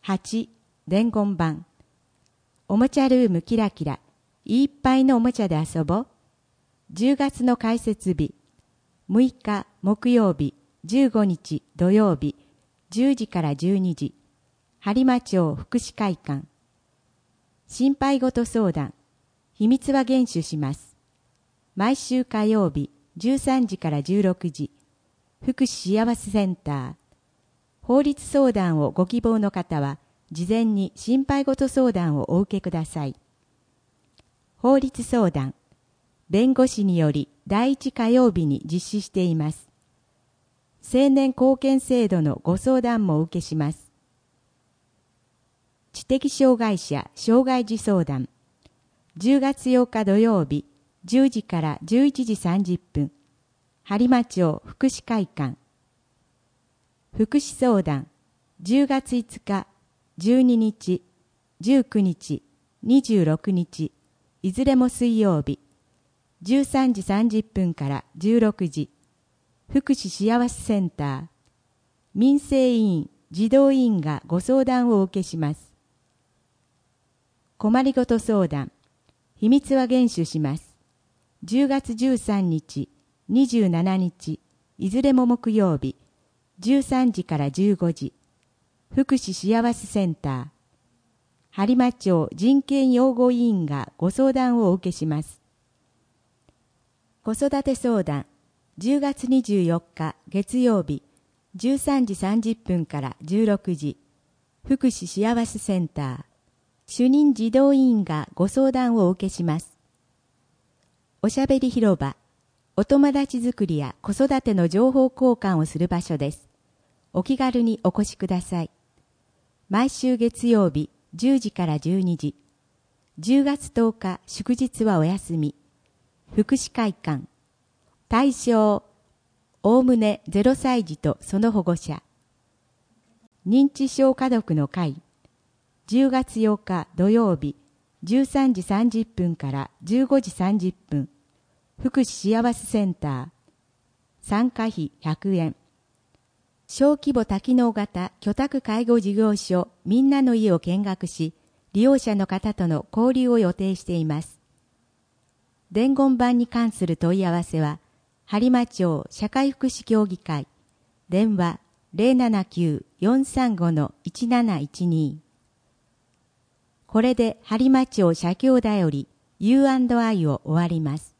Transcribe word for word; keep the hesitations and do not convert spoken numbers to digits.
はち、伝言板。おもちゃルームキラキラ。いっぱいのおもちゃで遊ぼう。じゅうがつの開設日。むいか木曜日、じゅうごにち土曜日、じゅうじからじゅうにじ。播磨町福祉会館。心配事相談。秘密は厳守します。毎週火曜日、じゅうさんじからじゅうろくじ。福祉幸せセンター。法律相談をご希望の方は、事前に心配事相談をお受けください。法律相談。弁護士により第一火曜日に実施しています。青年貢献制度のご相談もお受けします。知的障害者障害児相談。じゅうがつようか土曜日、じゅうじからじゅういちじさんじゅっぷん。播磨町福祉会館。福祉相談。じゅうがついつか、じゅうににち、じゅうくにち、にじゅうろくにち、いずれも水曜日、じゅうさんじさんじゅっぷんからじゅうろくじ、福祉幸せセンター、民生委員、児童委員がご相談をお受けします。困りごと相談、秘密は厳守します。じゅうがつじゅうさんにち、にじゅうしちにち、いずれも木曜日、じゅうさんじからじゅうごじ、福祉幸せセンター、播磨町人権擁護委員がご相談をお受けします。子育て相談、じゅうがつにじゅうよっか月曜日、じゅうさんじさんじゅっぷんからじゅうろくじ、福祉幸せセンター、主任児童委員がご相談をお受けします。おしゃべり広場、お友達づくりや子育ての情報交換をする場所です。お気軽にお越しください。毎週月曜日じゅうじからじゅうにじ、じゅうがつとおか祝日はお休み。福祉会館。対象、おおむねゼロさいじとその保護者。認知症家族の会。じゅうがつようか土曜日、じゅうさんじさんじゅっぷんからじゅうごじさんじゅっぷん。福祉幸せセンター。参加費ひゃくえん。小規模多機能型居宅介護事業所みんなの家を見学し、利用者の方との交流を予定しています。伝言板に関する問い合わせは、播磨町社会福祉協議会、電話 ゼロななきゅう よんさんご いちなないちに。これで播磨町社協だより ユーアンドアイ を終わります。